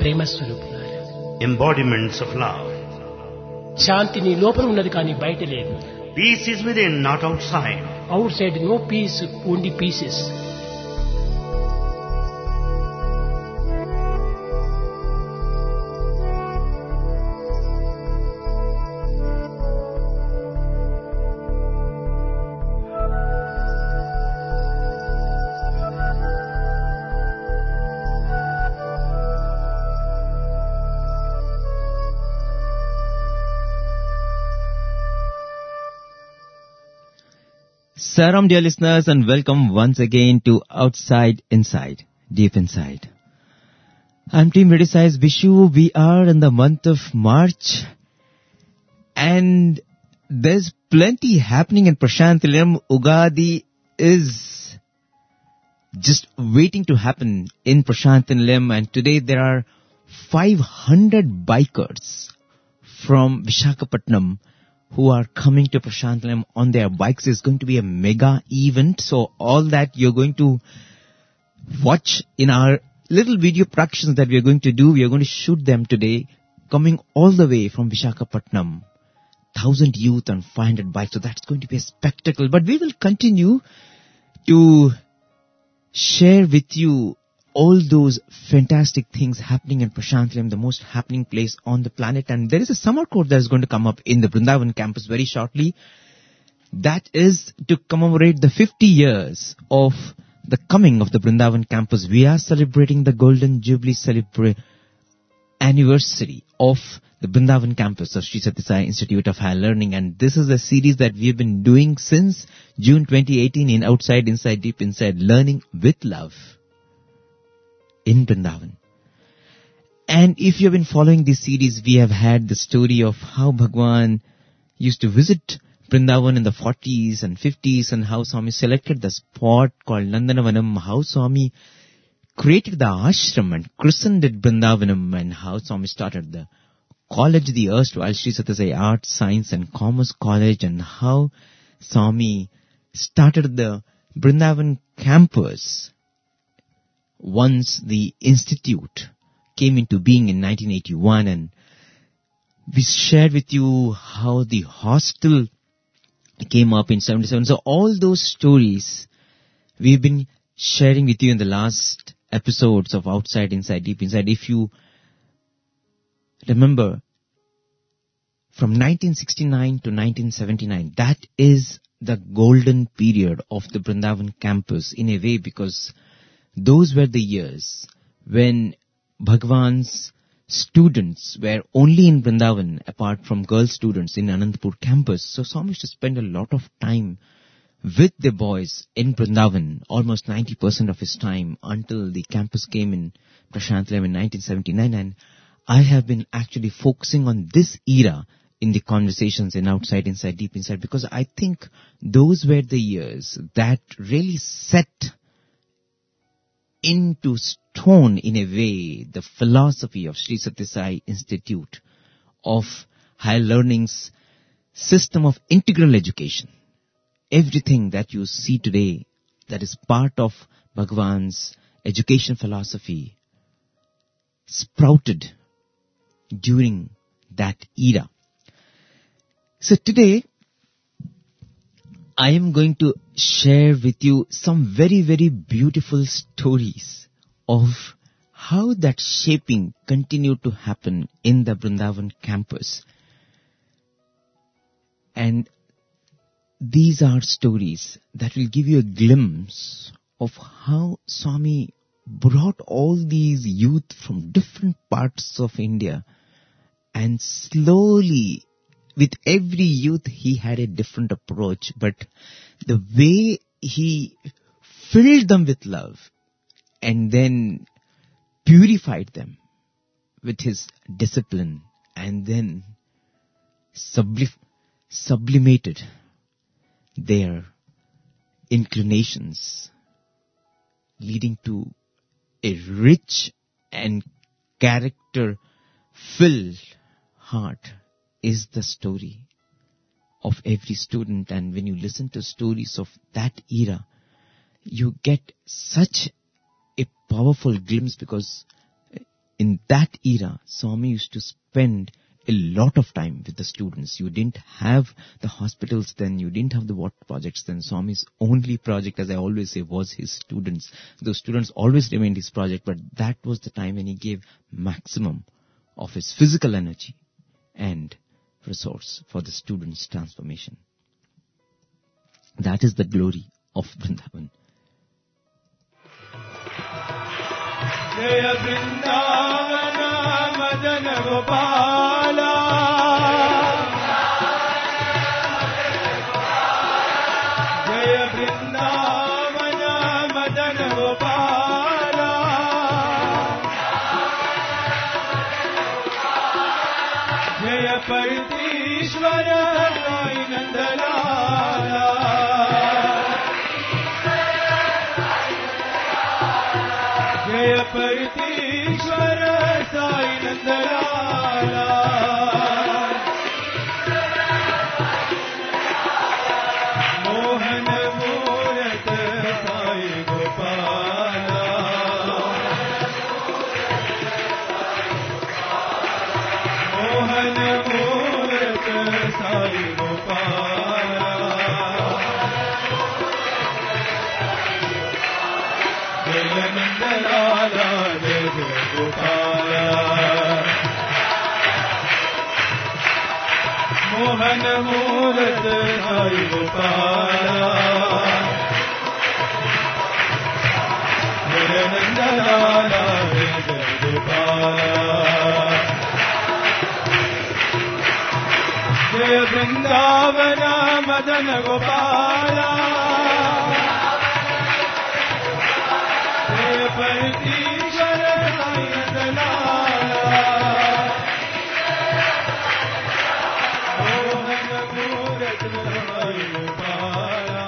ప్రేమ స్వరూపులారా. embodiments of love. శాంతి నీ లోపల ఉన్నది కానీ బయట లేదు. Peace is within, not outside. Outside no peace, only pieces. Salam, dear listeners, and welcome once again to Outside Inside, Deep Inside. I'm Team Ready Size Vishu. We are in the month of March, and there's plenty happening in Prashanthilayam. Ugadi is just waiting to happen in Prashanthilayam, and today there are 500 bikers from Visakhapatnam who are coming to Prashanthilayam on their bikes. Is going to be a mega event. So all that you're going to watch in our little video productions that we are going to do. We are going to shoot them today, coming all the way from Visakhapatnam. 1,000 youth and 500 bikes. So that's going to be a spectacle. But we will continue to share with you all those fantastic things happening in Prashanthilayam, the most happening place on the planet. And there is a summer court that is going to come up in the Vrindavan campus very shortly. That is to commemorate the 50 years of the coming of the Vrindavan campus. We are celebrating the Golden Jubilee anniversary of the Vrindavan campus of Sri Sathya Sai Institute of Higher Learning. And this is a series that we have been doing since June 2018 in Outside, Inside, Deep Inside, Learning with Love in Vrindavan. And if you have been following this series, we have had the story of how Bhagwan used to visit Vrindavan in the 40s and 50s, and how Swami selected the spot called Nandanavanam, how Swami created the ashram and christened it Vrindavanam, and how Swami started the college, the erstwhile Sri Sathya Sai Arts, Science and Commerce College, and how Swami started the Vrindavan campus once the institute came into being in 1981. And we shared with you how the hostel came up in 77. So all those stories we've been sharing with you in the last episodes of Outside, Inside, Deep Inside. If you remember, from 1969 to 1979, that is the golden period of the Vrindavan campus in a way, because those were the years when Bhagwan's students were only in Vrindavan, apart from girl students in Anantapur campus. So Swami used to spend a lot of time with the boys in Vrindavan, almost 90% of his time, until the campus came in Prashanthilayam in 1979. And I have been actually focusing on this era in the conversations in Outside, Inside, Deep Inside, because I think those were the years that really set into stone, in a way, the philosophy of Sri Sathya Sai Institute of Higher Learning's system of integral education. Everything that you see today that is part of Bhagwan's education philosophy sprouted during that era. So today, I am going to share with you some very, very beautiful stories of how that shaping continued to happen in the Vrindavan campus. And these are stories that will give you a glimpse of how Swami brought all these youth from different parts of India, and slowly, with every youth, he had a different approach, but the way he filled them with love and then purified them with his discipline, and then sublimated their inclinations, leading to a rich and character-filled heart, is the story of every student. And when you listen to stories of that era, you get such a powerful glimpse, because in that era, Swami used to spend a lot of time with the students. You didn't have the hospitals then, you didn't have the water projects then. Swami's only project, as I always say, was his students. Those students always remained his project, but that was the time when he gave maximum of his physical energy and resource for the students' transformation. That is the glory of Vrindavan. Jaya Vrindavana Madana Gopala, Jaya Vrindavana Madana Gopala, Jaya Partishvara Sai Nandalala, Jaya Partishvara Sai Nandalala, Mohan Murat Sai Gopala, Mohan Murat Sai Gopala, Jaya Nandalala, Jaya Gopala, Mohan Murat Sai Gopala, Jaya Nandalala, Jaya Gopala, Jaya Vrindavana Madana Gopala, Jaya Partishvara Sai Nandalala, Mohan Murat Sai Gopala,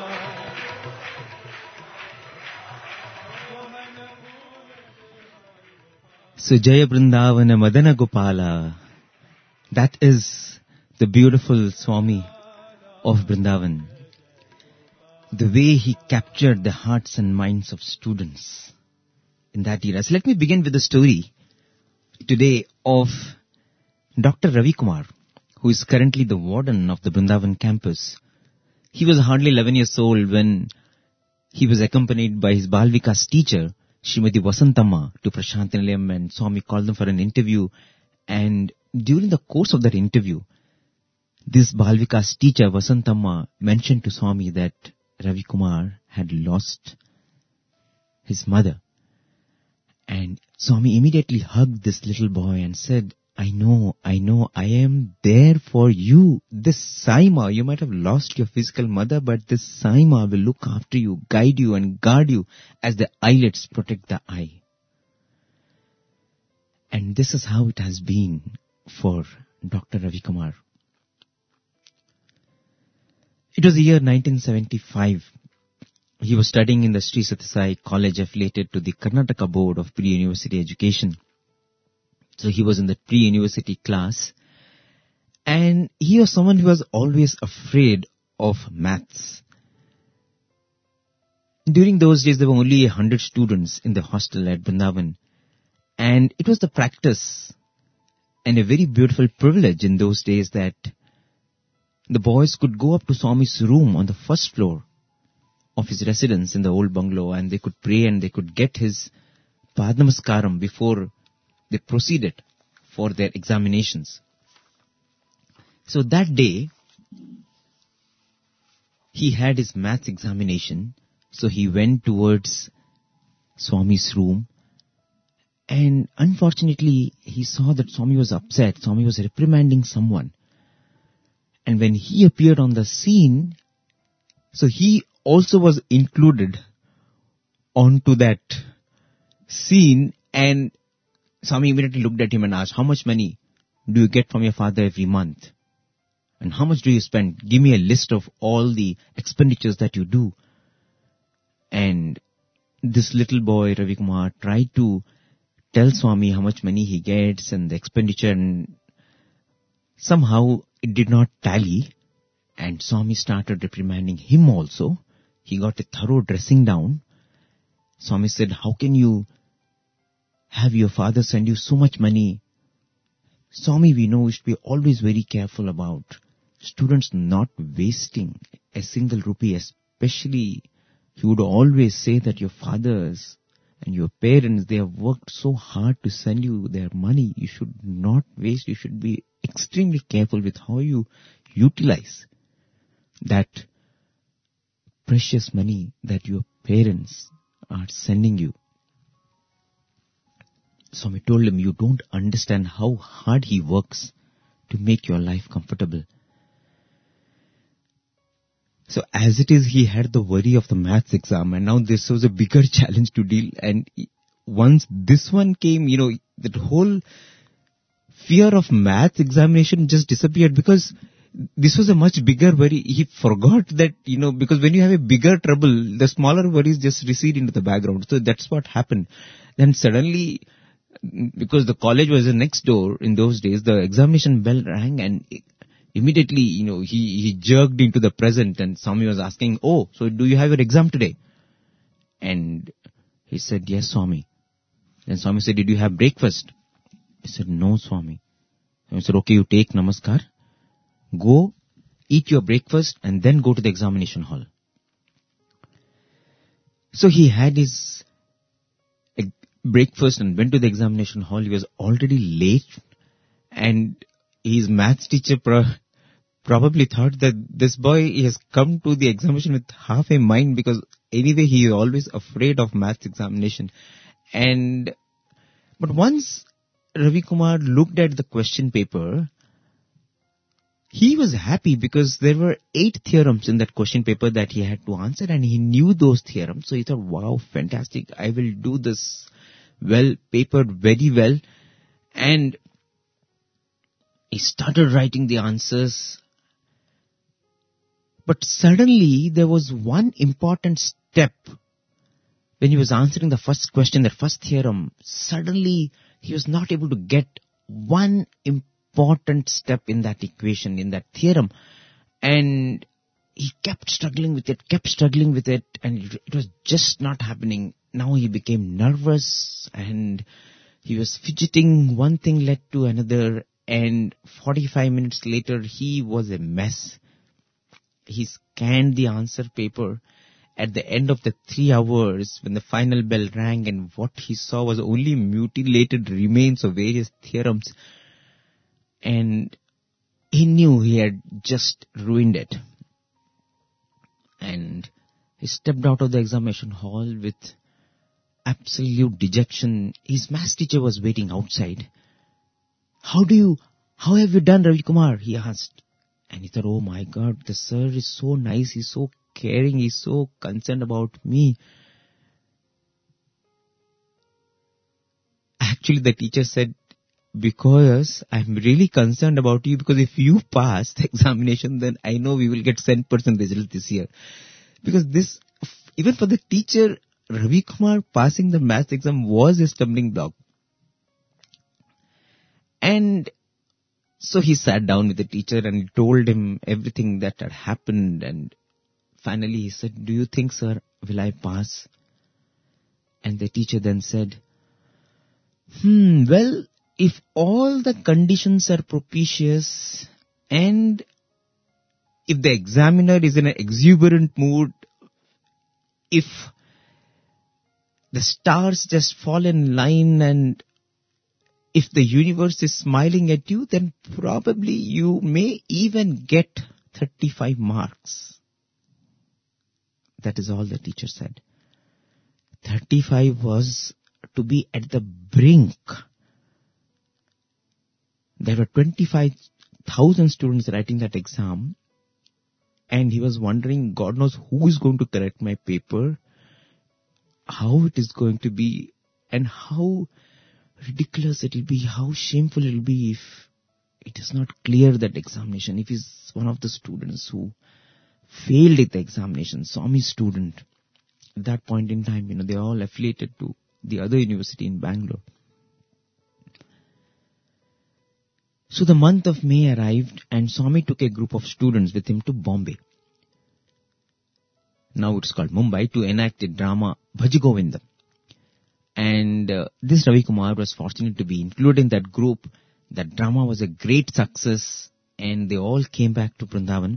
So Jaya Vrindavana Madana Gopala, that is the beautiful Swami of Vrindavan. The way he captured the hearts and minds of students in that era. So let me begin with the story today of Dr. Ravi Kumar, who is currently the warden of the Vrindavan campus. He was hardly 11 years old when he was accompanied by his Bal Vikas teacher, Srimati Vasantamma, to Prashant Nilayam, and Swami called them for an interview. And during the course of that interview, this Bal Vikas teacher, Vasantamma, mentioned to Swami that Ravi Kumar had lost his mother. And Swami immediately hugged this little boy and said, I know, I am there for you. This Saima, you might have lost your physical mother, but this Saima will look after you, guide you and guard you as the eyelids protect the eye. And this is how it has been for Dr. Ravi Kumar. It was the year 1975. He was studying in the Sri Sathya Sai College affiliated to the Karnataka Board of Pre-University Education. So he was in the pre-university class, and he was someone who was always afraid of maths. During those days, there were only 100 students in the hostel at Vrindavan, and it was the practice and a very beautiful privilege in those days that the boys could go up to Swami's room on the first floor of his residence in the old bungalow, and they could pray and they could get his Padnamaskaram before they proceeded for their examinations. So that day, he had his maths examination, so he went towards Swami's room, and unfortunately, he saw that Swami was upset. Swami was reprimanding someone. And when he appeared on the scene, so he also was included onto that scene, and Swami immediately looked at him and asked, how much money do you get from your father every month? And how much do you spend? Give me a list of all the expenditures that you do. And this little boy, Ravi Kumar, tried to tell Swami how much money he gets and the expenditure, and somehow it did not tally. And Swami started reprimanding him also. He got a thorough dressing down. Swami said, how can you have your father send you so much money. Swami, we know we should be always very careful about students not wasting a single rupee, especially he would always say that your fathers and your parents, they have worked so hard to send you their money. You should not waste. You should be extremely careful with how you utilize that precious money that your parents are sending you. Swami told him, you don't understand how hard he works to make your life comfortable. So as it is, he had the worry of the maths exam, and now this was a bigger challenge to deal. And once this one came, that whole fear of maths examination just disappeared, because this was a much bigger worry. He forgot that, because when you have a bigger trouble, the smaller worries just recede into the background. So that's what happened. Then suddenly, because the college was next door in those days, the examination bell rang, and immediately, he jerked into the present, and Swami was asking, oh, so do you have your exam today? And he said, yes, Swami. Then Swami said, did you have breakfast? He said, no, Swami. Swami said, okay, you take namaskar, go eat your breakfast, and then go to the examination hall. So he had his breakfast and went to the examination hall. He was already late, and his maths teacher probably thought that this boy has come to the examination with half a mind, because anyway he is always afraid of maths examination. But once Ravi Kumar looked at the question paper, he was happy, because there were 8 theorems in that question paper that he had to answer, and he knew those theorems. So he thought, wow, fantastic, I will do this paper very well. And he started writing the answers. But suddenly there was one important step. When he was answering the first question, the first theorem, suddenly he was not able to get one important step in that equation, in that theorem. And he kept struggling with it, and it was just not happening. Now he became nervous, and he was fidgeting. One thing led to another, and 45 minutes later, he was a mess. He scanned the answer paper at the end of the 3 hours when the final bell rang, and what he saw was only mutilated remains of various theorems. And he knew he had just ruined it. And he stepped out of the examination hall with absolute dejection. His maths teacher was waiting outside. How have you done, Ravi Kumar? He asked. And he thought, oh my God, the sir is so nice, he's so caring, he's so concerned about me. Actually, the teacher said, because I'm really concerned about you, because if you pass the examination, then I know we will get 100% result this year. Because this, even for the teacher, Ravi Kumar passing the maths exam was a stumbling block. And so he sat down with the teacher and told him everything that had happened. And finally he said, do you think, sir, will I pass? And the teacher then said, well, if all the conditions are propitious, and if the examiner is in an exuberant mood, if the stars just fall in line, and if the universe is smiling at you, then probably you may even get 35 marks. That is all the teacher said. 35 was to be at the brink. There were 25,000 students writing that exam, and he was wondering, God knows who is going to correct my paper, how it is going to be, and how ridiculous it will be, how shameful it will be if it does not clear that examination, if he's one of the students who failed at the examination, Swami student. At that point in time, they are all affiliated to the other university in Bangalore. So the month of May arrived, and Swami took a group of students with him to Bombay. Now it's called Mumbai, to enact a drama, Bhaji Govindam. And this Ravi Kumar was fortunate to be included in that group. That drama was a great success, and they all came back to Vrindavan.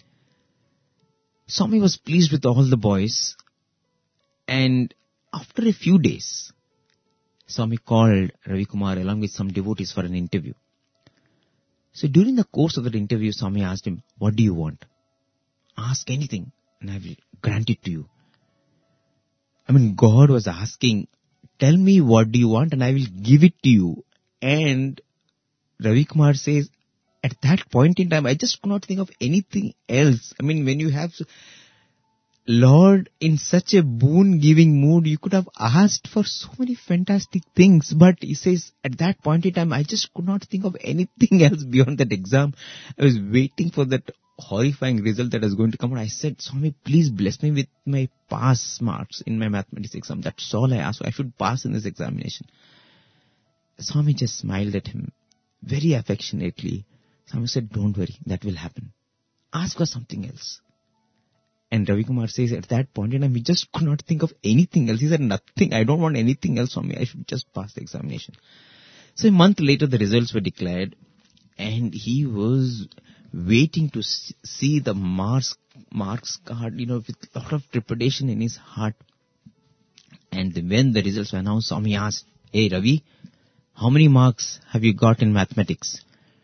Swami was pleased with all the boys, and after a few days, Swami called Ravi Kumar along with some devotees for an interview. So during the course of that interview, Swami asked him, "What do you want? Ask anything and I will grant it to you." I mean, God was asking, "Tell me what do you want and I will give it to you." And Ravi Kumar says, at that point in time, I just could not think of anything else. I mean, when you have Lord in such a boon-giving mood, you could have asked for so many fantastic things. But he says, at that point in time, I just could not think of anything else beyond that exam. I was waiting for that horrifying result that was going to come out. I said, "Swami, please bless me with my pass marks in my mathematics exam. That's all I asked. I should pass in this examination." Swami just smiled at him very affectionately. Swami said, "Don't worry, that will happen. Ask for something else." And Ravi Kumar says, at that point in time, he just could not think of anything else. He said, "Nothing. I don't want anything else from me. I should just pass the examination." So a month later, the results were declared, and he was waiting to see the marks card, with a lot of trepidation in his heart. And when the results were announced, Swami asked, "Hey Ravi, how many marks have you got in mathematics?"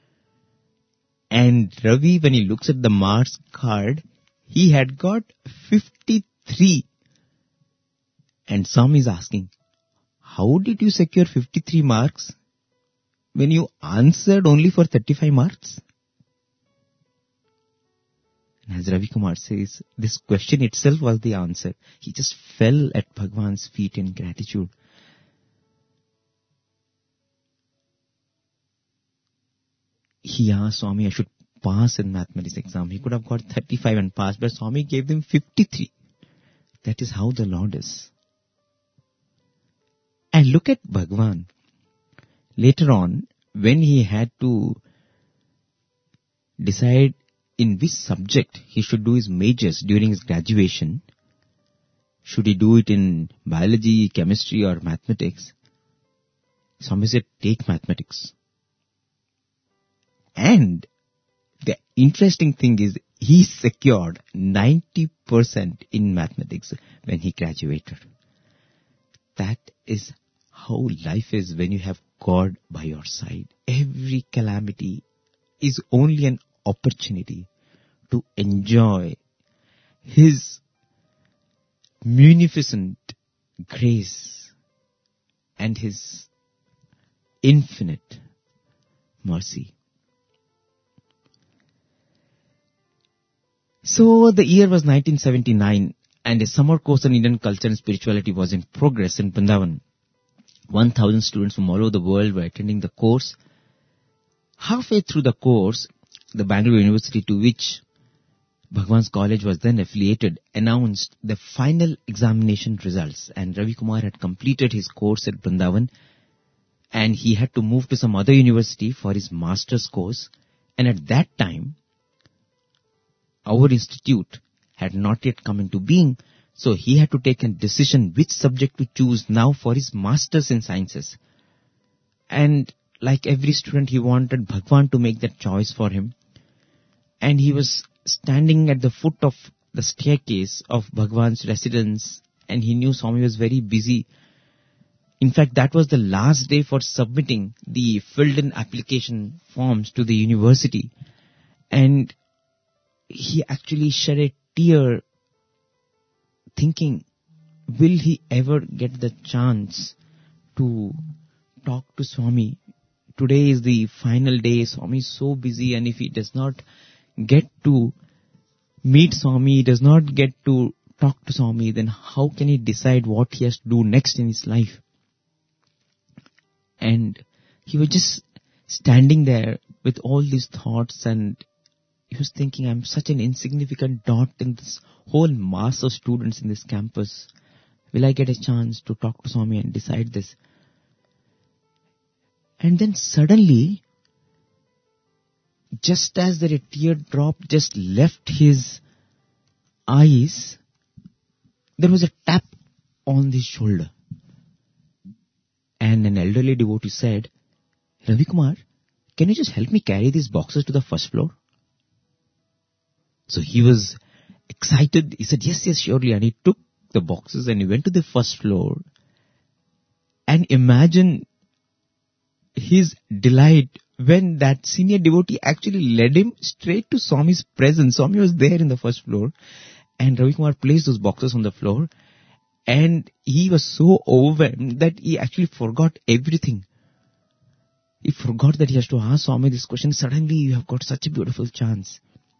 And Ravi, when he looks at the marks card, he had got 53. And Swami is asking, "How did you secure 53 marks when you answered only for 35 marks? And as Ravi Kumar says, this question itself was the answer. He just fell at Bhagwan's feet in gratitude. He asked Swami, "I should pass in mathematics exam." He could have got 35 and passed, but Swami gave him 53. That is how the Lord is. And look at Bhagwan. Later on, when he had to decide in which subject he should do his majors during his graduation, should he do it in biology, chemistry or mathematics, Swami said, "Take mathematics." And the interesting thing is, he secured 90% in mathematics when he graduated. That is how life is when you have God by your side. Every calamity is only an opportunity to enjoy His munificent grace and His infinite mercy. So the year was 1979, and a summer course on Indian culture and spirituality was in progress in Vrindavan. 1,000 students from all over the world were attending the course. Halfway through the course, the Bangalore University, to which Bhagwan's college was then affiliated, announced the final examination results, and Ravi Kumar had completed his course at Vrindavan, and he had to move to some other university for his master's course. And at that time, our institute had not yet come into being, so he had to take a decision which subject to choose now for his master's in sciences. And like every student, he wanted Bhagwan to make that choice for him. And he was standing at the foot of the staircase of Bhagwan's residence, and he knew Swami was very busy. In fact, that was the last day for submitting the filled-in application forms to the university. And he actually shed a tear thinking, will he ever get the chance to talk to Swami? Today is the final day. Swami is so busy, and if he does not get to meet Swami, he does not get to talk to Swami, then how can he decide what he has to do next in his life? And he was just standing there with all these thoughts, and he was thinking, I'm such an insignificant dot in this whole mass of students in this campus. Will I get a chance to talk to Swami and decide this? And then suddenly, just as that a teardrop just left his eyes, there was a tap on his shoulder. elderly devotee said, Ravi Kumar, can you just help me carry these boxes to the first floor? So he was excited. He said, yes, surely. And he took the boxes and he went to the first floor. And imagine his delight when that senior devotee actually led him straight to Swami's presence. Swami was there in the first floor. And Ravi Kumar placed those boxes on the floor. And he was so overwhelmed that he actually forgot everything. He forgot that he has to ask Swami this question. Suddenly you have got such a beautiful chance.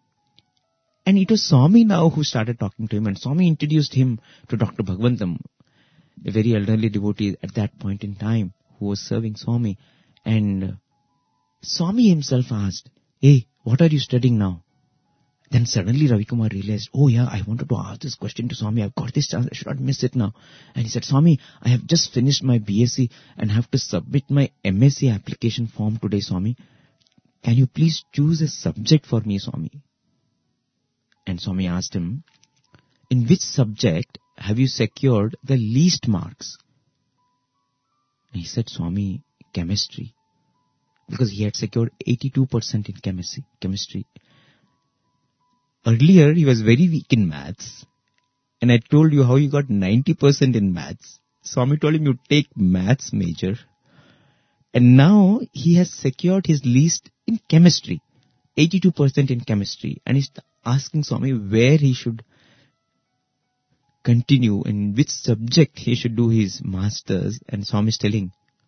And it was Swami now who started talking to him. And Swami introduced him to Dr. Bhagwantam, a very elderly devotee at that point in time who was serving Swami. And Swami himself asked, hey, what are you studying now? Then suddenly Ravi Kumar realized, oh yeah, I wanted to ask this question to Swami. I've got this chance. I should not miss it now. And he said, Swami, I have just finished my BSc and have to submit my MSc application form today, Swami. Can you please choose a subject for me, Swami? And Swami asked him, in which subject have you secured the least marks? And he said, Swami, chemistry. Because he had secured 82% in chemistry. Earlier, he was very weak in maths. And I told you how he got 90% in maths. Swami told him, you take maths major. And now, he has secured his least in chemistry. 82% in chemistry. And he's asking Swami where he should continue, in which subject he should do his masters. And Swami is telling,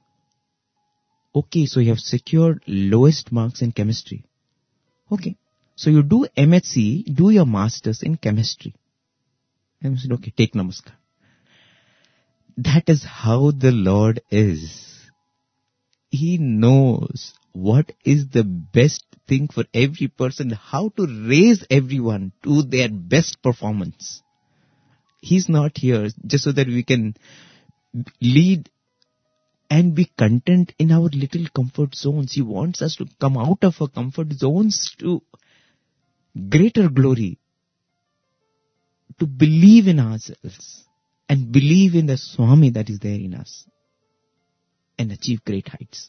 okay, so you have secured lowest marks in chemistry. Okay. So you do MSc, do your masters in chemistry. And I said, okay, take namaskar. That is how the Lord is. He knows what is the best thing for every person, how to raise everyone to their best performance. He's not here just so that we can lead and be content in our little comfort zones. He wants us to come out of our comfort zones to greater glory, to believe in ourselves and believe in the Swami that is there in us and achieve great heights.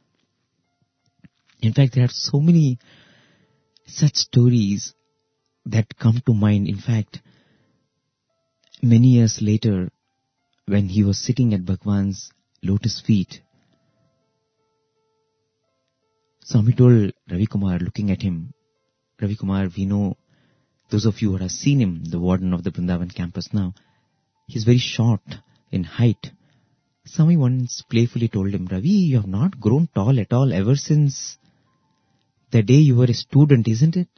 In fact, there are so many such stories that come to mind. In fact, many years later, when he was sitting at Bhagwan's lotus feet, Swami told Ravi Kumar, looking at him, Ravi Kumar, we know, those of you who have seen him, the warden of the Vrindavan campus now, he's very short in height. Swami once playfully told him, Ravi, you have not grown tall at all ever since the day you were a student, isn't it?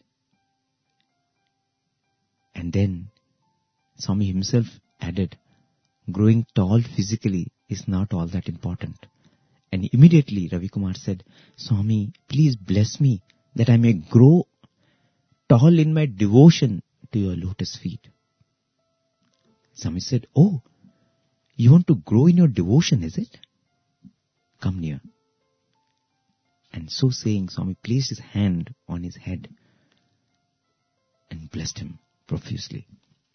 And then Swami himself added, growing tall physically is not all that important. And immediately Ravi Kumar said, Swami, please bless me that I may grow tall in my devotion to your lotus feet. Swami said, oh, you want to grow in your devotion, is it? Come near. And so saying, Swami placed his hand on his head and blessed him profusely.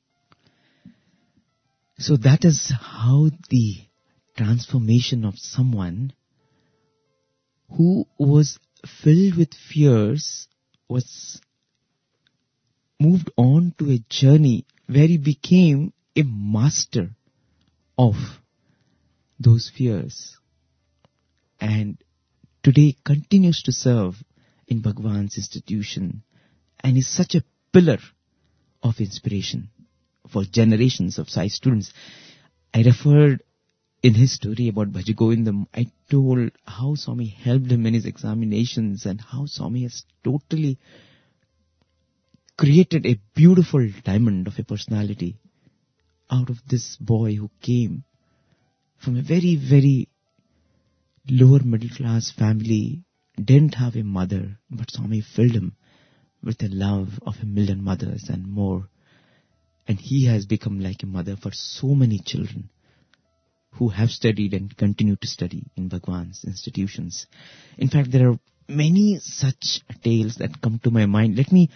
So that is how the transformation of someone who was filled with fears was moved on to a journey where he became a master of those fears, and today continues to serve in Bhagwan's institution and is such a pillar of inspiration for generations of Sai students. I referred in his story about Bhaji Govindam, I told how Swami helped him in his examinations and how Swami has totally created a beautiful diamond of a personality out of this boy who came from a very, very lower middle class family, didn't have a mother, but Swami filled him with the love of 1,000,000 mothers and more. And he has become like a mother for so many children who have studied and continue to study in Bhagwan's institutions. In fact, there are many such tales that come to my mind. Let me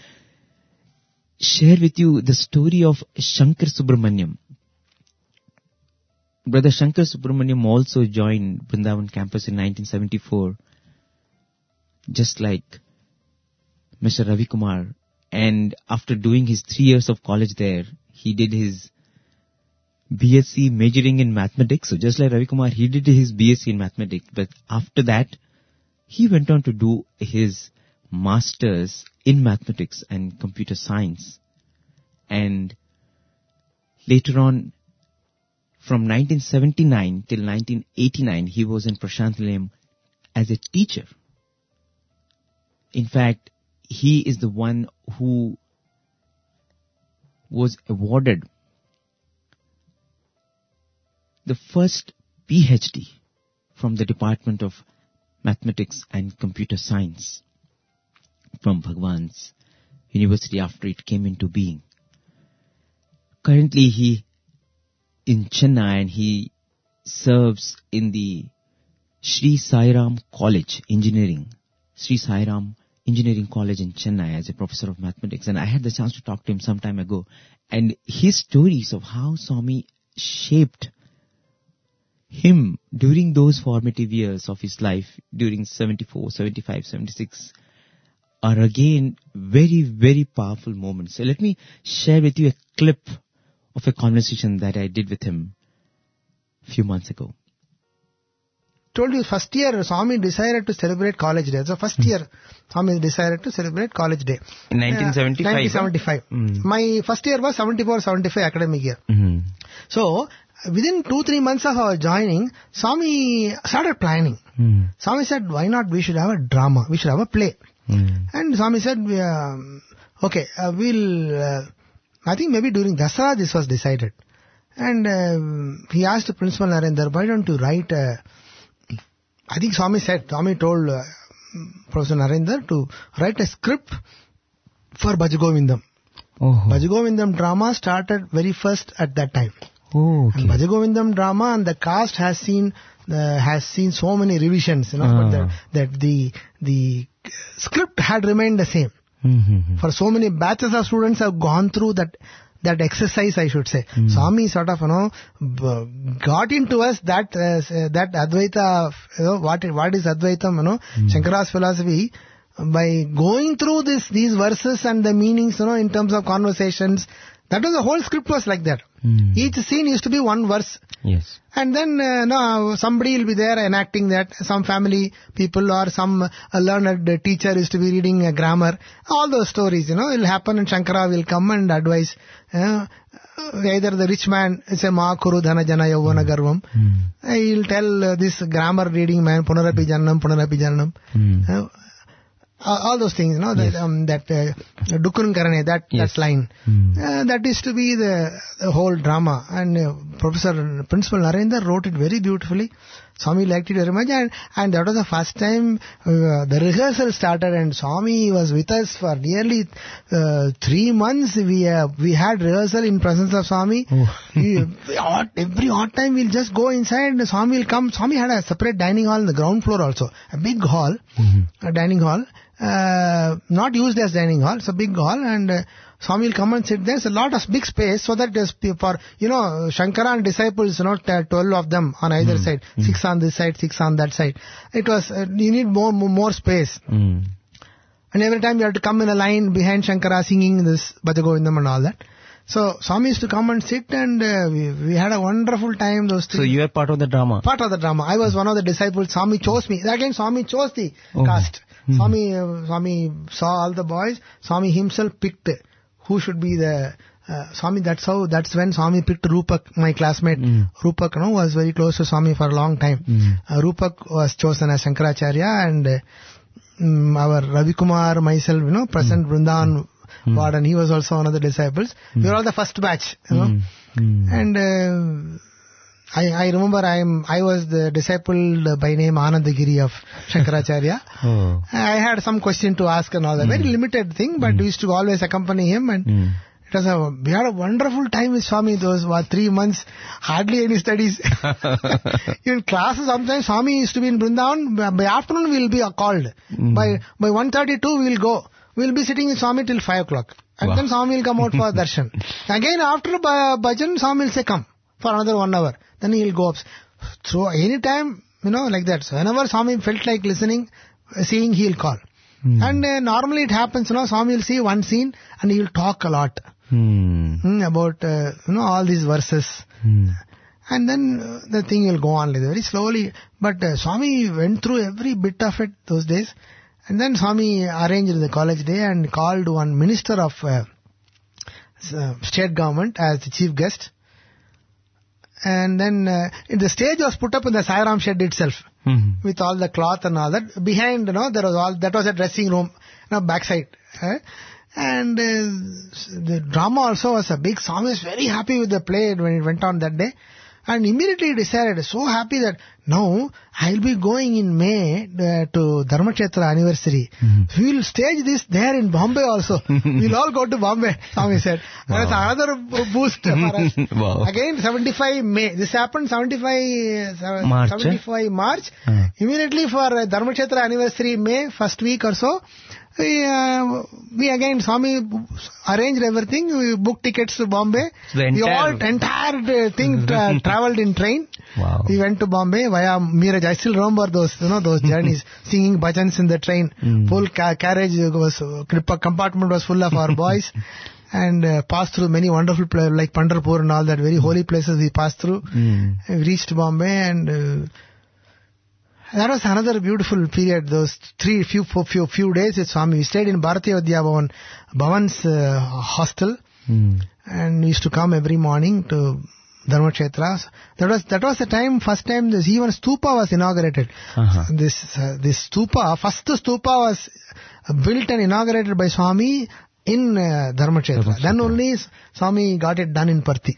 share with you the story of Shankar Subramaniam. Brother Shankar Subramaniam also joined Vrindavan campus in 1974, just like Mr. Ravi Kumar. And after doing his 3 years of college there, he did his BSc majoring in mathematics. So just like Ravi Kumar, he did his BSc in mathematics. But after that, he went on to do his master's in mathematics and computer science. And later on, from 1979 till 1989, he was in Prashant Nilayam as a teacher. In fact, he is the one who was awarded the first PhD from the Department of Mathematics and Computer Science from Bhagwan's University after it came into being. Currently, he in Chennai, and he serves in the Sri Sai Ram College Engineering, Sri Sai Ram Engineering College in Chennai as a professor of mathematics. And I had the chance to talk to him some time ago. And his stories of how Swami shaped him during those formative years of his life, during 74, 75, 76, are again very, very powerful moments. So let me share with you a clip of a conversation that I did with him a few months ago. Told you first year Swami decided to celebrate college day. So first year Swami decided to celebrate college day. In 1975? 1975. My first year was 74-75 academic year. So within 2-3 months of our joining, Swami started planning. Swami said, why not we should have a drama, we should have a play. And Swami said, okay, we'll, I think maybe during Dasara this was decided. And he asked Principal Narendra, why don't you write I think Swami told Professor Narendra to write a script for Bhaj Govindam. Bhaj Govindam drama started very first at that time. And Bhaj Govindam drama and the cast has seen so many revisions, but that the script had remained the same. For so many batches of students have gone through that exercise, I should say. Swami sort of, got into us that Advaita, what is Advaitam, Shankara's philosophy, by going through these verses and the meanings, in terms of conversations. That was the whole script was like that. Each scene used to be one verse. Yes. And then, somebody will be there enacting that. Some family people or some learned teacher is to be reading a grammar. All those stories, will happen, and Shankara will come and advise. Either the rich man, say, Ma Kuru Dhana Jana Yavana Garvam. He'll tell this grammar reading man, Punarapi Janam. All those things, that Dukun Karane, that line. That is to be the whole drama. And Principal Narendra wrote it very beautifully. Swami liked it very much, and that was the first time the rehearsal started, and Swami was with us for nearly 3 months. We had rehearsal in presence of Swami. Every odd time we'll just go inside, Swami will come. Swami had a separate dining hall on the ground floor also, a big hall, a dining hall. Not used as dining hall, it's a big hall, and Swami will come and sit there. It's a lot of big space, so that there's for, Shankara and disciples, 12 of them on either side, 6 on this side, 6 on that side. It was, you need more space. And every time you have to come in a line behind Shankara singing this Bhaja Govindam and all that. So Swami used to come and sit, and we had a wonderful time. Those things. So you are part of the drama? Part of the drama. I was one of the disciples. Swami chose me. Again, Swami chose the cast. Swami saw all the boys. Swami himself picked who should be the Swami. That's when Swami picked Rupak, my classmate. Rupak, was very close to Swami for a long time. Rupak was chosen as Shankaracharya, and our Ravi Kumar, myself, present Vrindavan Warden, he was also one of the disciples. We were all the first batch, And I remember I was the disciple by name Anandagiri of Shankaracharya. I had some question to ask and all that. Very limited thing, but we used to always accompany him, and we had a wonderful time with Swami those 3 months. Hardly any studies. Even classes, sometimes Swami used to be in Vrindavan. By afternoon we'll be called. By 1:32 we'll go. We'll be sitting with Swami till 5 o'clock. And then Swami will come out for darshan. Again after bhajan, Swami will say come for another 1 hour. then he'll go up. So anytime, like that. So whenever Swami felt like listening, seeing, he'll call. And normally it happens, Swami will see one scene and he'll talk a lot about, all these verses. And then the thing will go on very slowly. But Swami went through every bit of it those days. And then Swami arranged the college day and called one minister of state government as the chief guest. And then the stage was put up in the Sai Ram shed itself. With all the cloth and all that. Behind, there was that was a dressing room, backside. And the drama also was a big. Swami was very happy with the play when it went on that day. And immediately he decided, so happy that now I'll be going in May to Dharmakshetra anniversary. We will stage this there in Bombay also. We'll all go to Bombay, Swami said. Wow. That's another boost for us. Wow. Again, 75 May. This happened 75 March. Immediately for Dharmakshetra anniversary May, first week or so, we again, Swami arranged everything. We booked tickets to Bombay. So the entire thing traveled in train. Wow. We went to Bombay via Miraj. I still remember those journeys, singing bhajans in the train. Full carriage compartment was full of our boys. And passed through many wonderful places like Pandharpur and all that very holy places we passed through. We reached Bombay and that was another beautiful period. Those few days with Swami. We stayed in Bharatiya Vidya Bhavan's hostel, and we used to come every morning to Dharmakshetra. That was the time. First time this even stupa was inaugurated. This stupa, first stupa was built and inaugurated by Swami in Dharmakshetra. Then only Swami got it done in Parthi.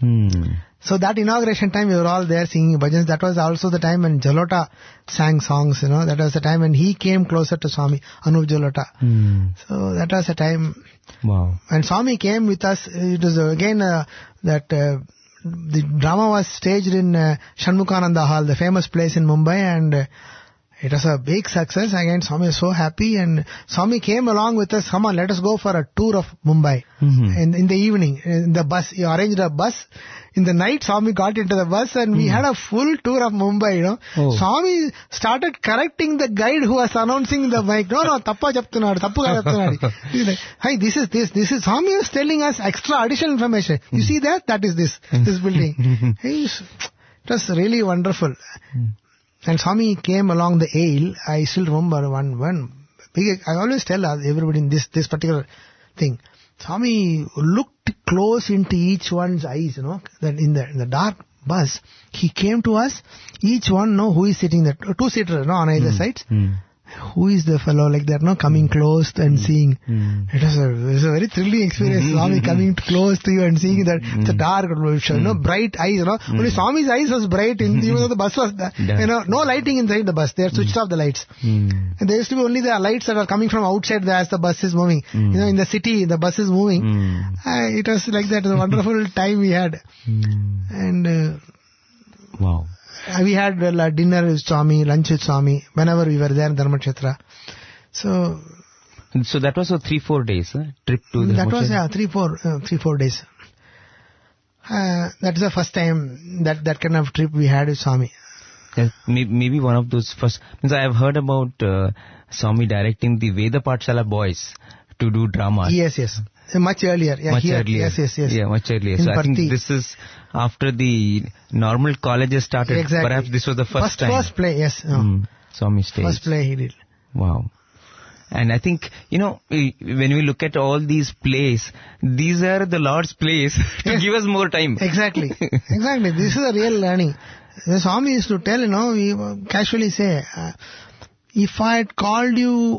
So that inauguration time we were all there singing bhajans. That was also the time when Jalota sang songs, That was the time when he came closer to Swami, Anup Jalota. So that was the time. Wow. And Swami came with us. It was again that the drama was staged in Shanmukhananda Hall, the famous place in Mumbai, and it was a big success. Again, Swami was so happy, and Swami came along with us. Come on, let us go for a tour of Mumbai. In the evening, in the bus. He arranged a bus. In the night, Swami got into the bus and we had a full tour of Mumbai, Swami started correcting the guide who was announcing the mic. No, tappa chaptunadu, tappu chaptunadu. He's like, hey, this is, Swami is telling us extra additional information. You see that? That is this building. It was really wonderful. And Swami came along the aisle. I still remember one big, I always tell everybody in this particular thing. Swami looked close into each one's eyes, that in the dark bus, he came to us, each one know who is sitting there, two-seater, on either sides. Who is the fellow like that, coming close and seeing. It was a very thrilling experience, Swami coming close to you and seeing that it's a dark, bright eyes, Only Swami's eyes was bright, even though the bus was, no lighting inside the bus. They had switched off the lights. And there used to be only the lights that are coming from outside as the bus is moving. In the city, the bus is moving. It was like that, a wonderful time we had. And, wow. We had dinner with Swami, lunch with Swami, whenever we were there in Dharmakshetra. So that was a 3-4 days trip to Dharmakshetra? That was, 3-4 days. That is the first time that kind of trip we had with Swami. Maybe one of those first, I have heard about Swami directing the Veda Pathshala boys to do drama. Yes. Much earlier. Yeah, much earlier. Yes. Yeah, much earlier. So I think this is after the normal colleges started. Exactly. Perhaps this was the first time. First play, yes. Swami staged. First play he did. Wow. And I think, when we look at all these plays, these are the Lord's plays to give us more time. Exactly. This is a real learning. The Swami used to tell, we casually say, if I had told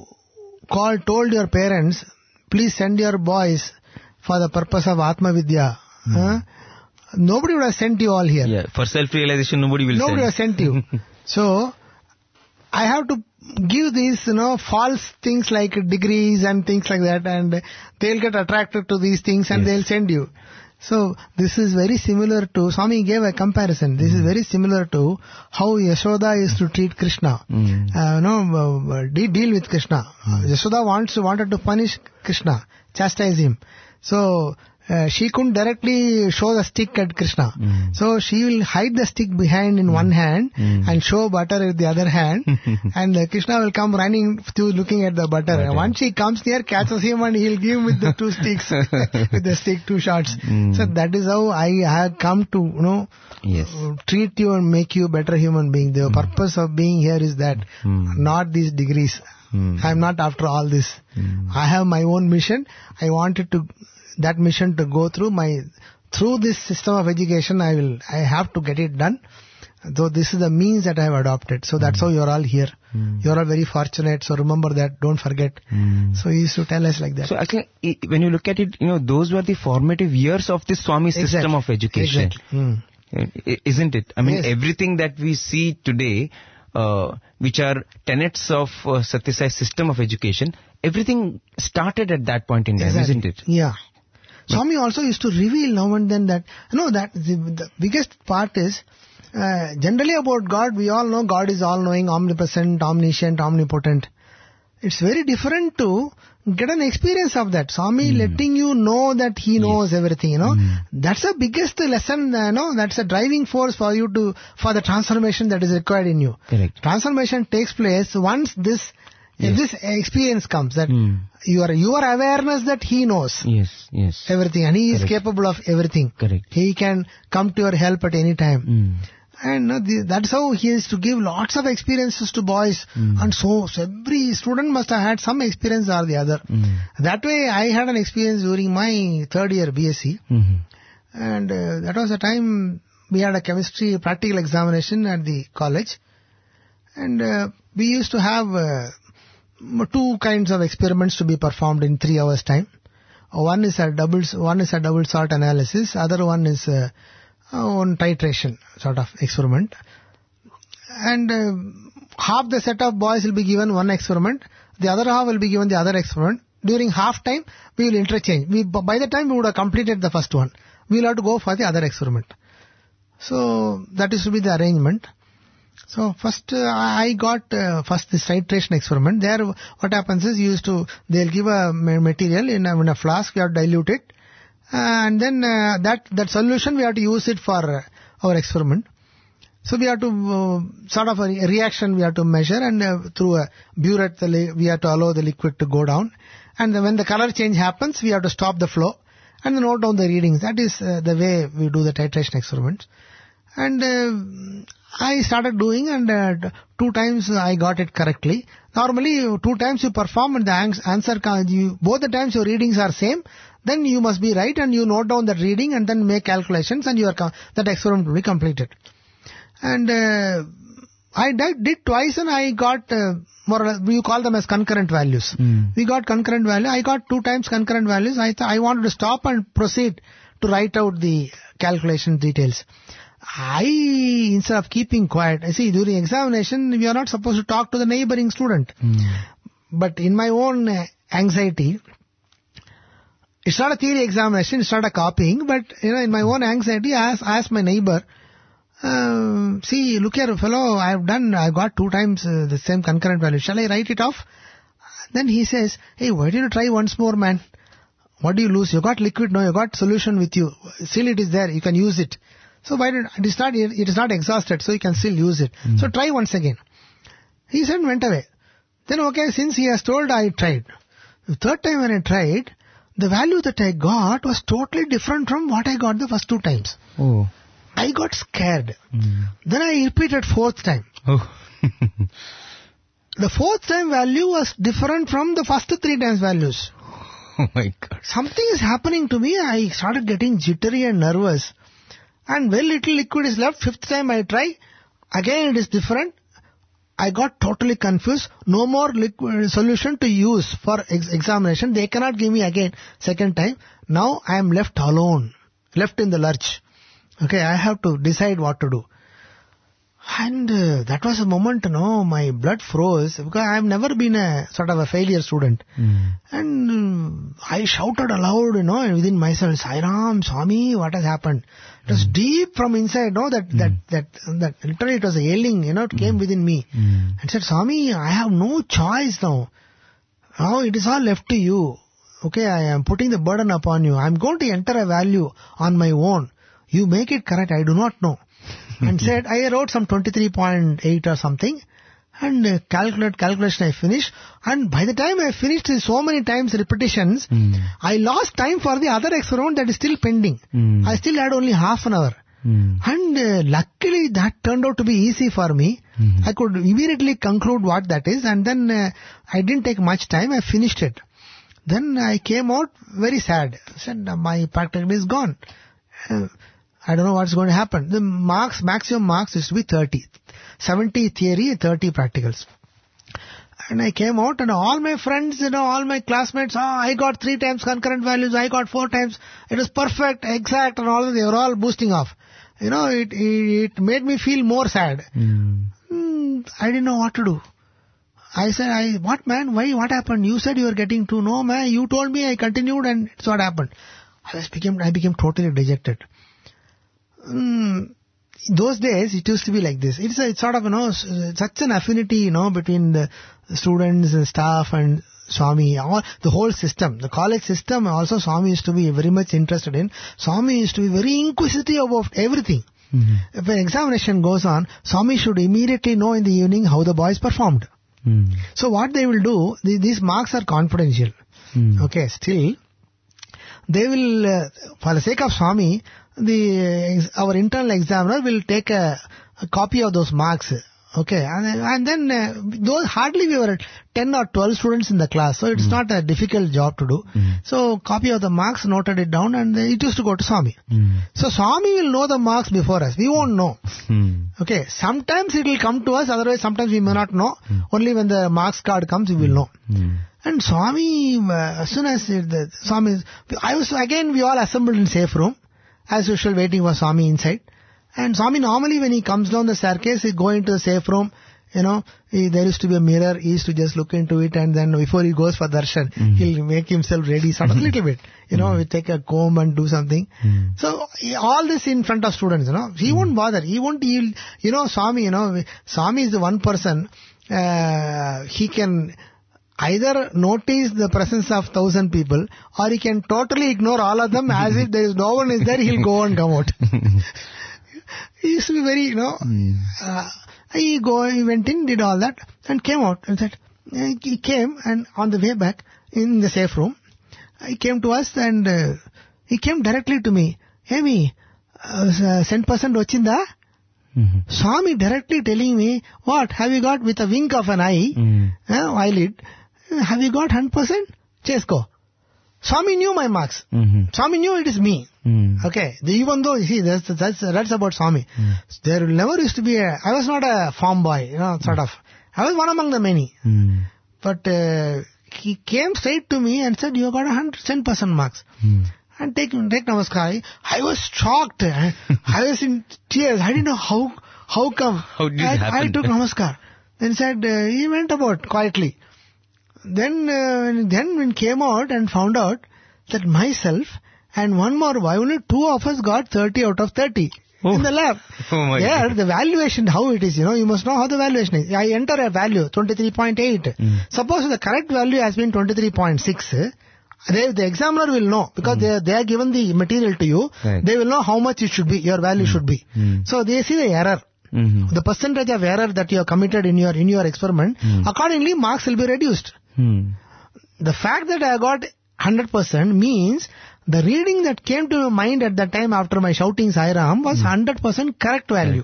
your parents, please send your boys for the purpose of Atma Vidya. Nobody would have sent you all here. Yeah, for self-realization, nobody will have sent you. So, I have to give these, false things like degrees and things like that, and they'll get attracted to these things and they'll send you. So, this is very similar to, Swami gave a comparison. This is very similar to how Yashoda used to treat Krishna. Deal with Krishna. Yashoda wanted to punish Krishna, chastise him. So, she couldn't directly show the stick at Krishna. So she will hide the stick behind in one hand and show butter with the other hand. And Krishna will come running to looking at the butter. And once she comes near, catches him and he'll give him with the two sticks, with the stick, 2 shots. So that is how I have come to, treat you and make you a better human being. The purpose of being here is that, not these degrees. I am not after all this. I have my own mission. I wanted that mission to go through this system of education. I have to get it done. So this is the means that I have adopted. So that's how you are all here. You are all very fortunate. So remember that. Don't forget. So he used to tell us like that. So actually, when you look at it, those were the formative years of this Swami system of education. Exactly. Isn't it? I mean, everything that we see today, which are tenets of Satya Sai system of education, everything started at that point in time, isn't it? Yeah. Swami also used to reveal now and then that the biggest part is, generally about God, we all know God is all-knowing, omnipresent, omniscient, omnipotent. It's very different to get an experience of that. Swami letting you know that He knows everything, That's the biggest lesson, that's a driving force for you for the transformation that is required in you. Correct. Transformation takes place once this experience comes, that your awareness that He knows everything and He is capable of everything. Correct. He can come to your help at any time. And that's how He is to give lots of experiences to boys. And so every student must have had some experience or the other. That way I had an experience during my 3rd year BSc. And that was the time we had a chemistry practical examination at the college. And we used to have 2 kinds of experiments to be performed in 3 hours time. One is a double salt analysis. Other one is on titration sort of experiment. And half the set of boys will be given one experiment. The other half will be given the other experiment. During half time, we will interchange. By the time we would have completed the first one, we will have to go for the other experiment. So that is to be the arrangement. So first I got first this titration experiment. There what happens is they'll give a material in a flask, we have to dilute it. And then that solution we have to use it for our experiment. So we have to sort of a reaction we have to measure, and through a burette we have to allow the liquid to go down. And then when the color change happens, we have to stop the flow and then note down the readings. That is the way we do the titration experiments. And I started doing, and 2 times I got it correctly. Normally 2 times you perform and the answer both the times your readings are same, then you must be right, and you note down that reading and then make calculations, and that experiment will be completed. And I did twice, and I got more or less, you call them as concurrent values. We got concurrent value. I got 2 times concurrent values. I wanted to stop and proceed to write out the calculation details. Instead of keeping quiet, during examination, we are not supposed to talk to the neighboring student. But in my own anxiety, it's not a theory examination, it's not a copying, but in my own anxiety, I asked my neighbor, look here fellow, I've got 2 times the same concurrent value. Shall I write it off? Then he says, hey, why don't you try once more, man? What do you lose? You got liquid, no, you got solution with you. Still it is there, you can use it. So it is not exhausted, so you can still use it. So try once again. He said, went away. Then okay, since he has told, I tried. The 3rd time when I tried, the value that I got was totally different from what I got the first 2 times. Oh. I got scared. Then I repeated 4th time. Oh. The 4th time value was different from the first 3 times values. Oh my God. Something is happening to me. I started getting jittery and nervous. And very little liquid is left. 5th time I try. Again it is different. I got totally confused. No more liquid solution to use for examination. They cannot give me again 2nd time. Now I am left alone. Left in the lurch. Okay, I have to decide what to do. And that was a moment, my blood froze, because I have never been a sort of a failure student. And I shouted aloud, within myself, Sai Ram, Swami, what has happened? It was deep from inside, that literally it was a yelling, it came within me. And said, Swami, I have no choice now. Now it is all left to you. okay, I am putting the burden upon you. I'm going to enter a value on my own. You make it correct, I do not know. And said, I wrote some 23.8 or something. And calculation I finished. And by the time I finished so many times repetitions, I lost time for the other experiment that is still pending. I still had only half an hour. And luckily that turned out to be easy for me. I could immediately conclude what that is. And then I didn't take much time. I finished it. Then I came out very sad. I said, my practical is gone. I don't know what's going to happen. The maximum marks is to be 30. 70 theory, 30 practicals. And I came out and all my friends, all my classmates, I got 3 times concurrent values, I got 4 times. It was perfect, exact, and all. They were all boosting off. It made me feel more sad. I didn't know what to do. I said, what man, why, what happened? You said you were getting 2. No man, you told me, I continued, and it's what happened. I became totally dejected. Those days, it used to be like this. It's sort of, such an affinity, between the students and staff and Swami, or the whole system. The college system also Swami used to be very much interested in. Swami used to be very inquisitive about everything. If an examination goes on, Swami should immediately know in the evening how the boys performed. So what they will do, these marks are confidential. Okay, still, they will, for the sake of Swami, our internal examiner will take a copy of those marks. Okay, and then hardly we were 10 or 12 students in the class, so it's not a difficult job to do. So copy of the marks, noted it down, and it used to go to Swami. So Swami will know the marks before us. We won't know. Okay, sometimes it will come to us, otherwise sometimes we may not know. Only when the marks card comes, we will know. And Swami, as soon as Swami, we all assembled in safe room. As usual, waiting for Swami inside. And Swami normally when he comes down the staircase, he go into the safe room. There used to be a mirror. He used to just look into it, and then before he goes for darshan, he'll make himself ready, sort of a little bit. We take a comb and do something. So all this in front of students. He won't bother. He won't. Swami. Swami is the one person. He can either notice the presence of 1,000 people, or he can totally ignore all of them as if there is no one is there. He'll go and come out. He used to be very, he went in, did all that, and came out. And said, he came, and on the way back, in the safe room, he came to us, and he came directly to me. Hey, cent percent vachinda? Swami directly telling me, what, have you got, with a wink of an eye, eyelid, have you got 100%? Chesko. Swami knew my marks. Swami knew it is me. Okay. Even though, that's about Swami. There never used to be I was not a farm boy, sort of. I was one among the many. But he came straight to me and said, you got 110% marks. And take namaskar. I was shocked. I was in tears. I didn't know how come. How did it happen? I took namaskar. Then said, he went about quietly. Then when came out and found out that myself and one more boy, only 2 of us got 30 out of 30 in the lab. Oh my God. The valuation, how it is, you must know how the valuation is. I enter a value, 23.8. Suppose the correct value has been 23.6. The examiner will know, because they are given the material to you. Right. They will know how much it should be, your value should be. So they see the error. The percentage of error that you have committed in your experiment, accordingly marks will be reduced. The fact that I got 100% means the reading that came to my mind at that time after my shouting Sai Ram was 100% correct value.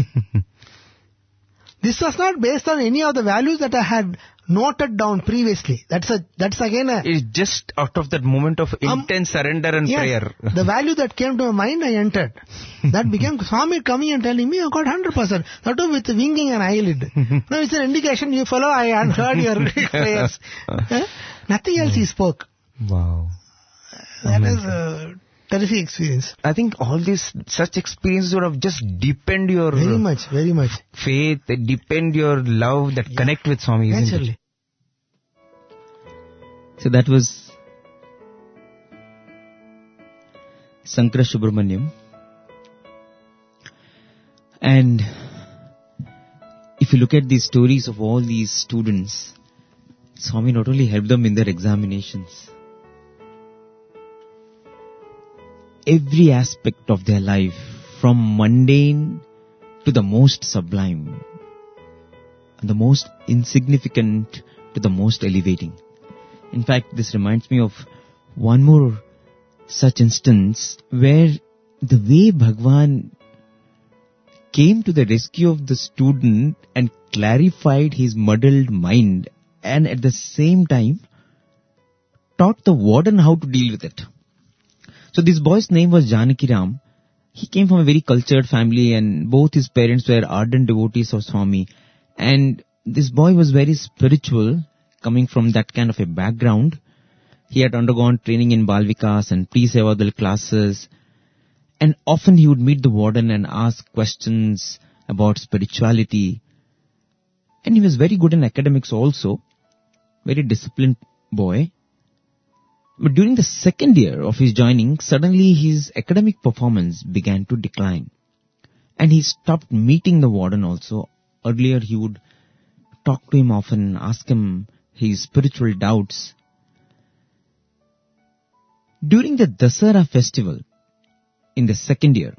This was not based on any of the values that I had noted down previously. That's again it's just out of that moment of intense surrender and prayer. The value that came to my mind, I entered. That became Swami coming and telling me, I got 100%. That too with winking an eyelid. No, it's an indication, you fellow, I had heard your prayers. Nothing else he spoke. Wow. That is a terrific experience. I think all these such experiences would have just deepened your very much faith, deepened your love, that connect with Swami. Naturally. So that was Sankara Subramaniam. And if you look at the stories of all these students, Swami not only helped them in their examinations, every aspect of their life, from mundane to the most sublime, and the most insignificant to the most elevating. In fact, this reminds me of one more such instance where the way Bhagwan came to the rescue of the student and clarified his muddled mind, and at the same time taught the warden how to deal with it. So this boy's name was Janaki Ram. He came from a very cultured family, and both his parents were ardent devotees of Swami. And this boy was very spiritual, coming from that kind of a background. He had undergone training in Bal Vikas and pre-Sevadal classes. And often he would meet the warden and ask questions about spirituality. And he was very good in academics also. Very disciplined boy. But during the second year of his joining, suddenly his academic performance began to decline. And he stopped meeting the warden also. Earlier he would talk to him often, ask him his spiritual doubts. During the Dasara festival, in the second year,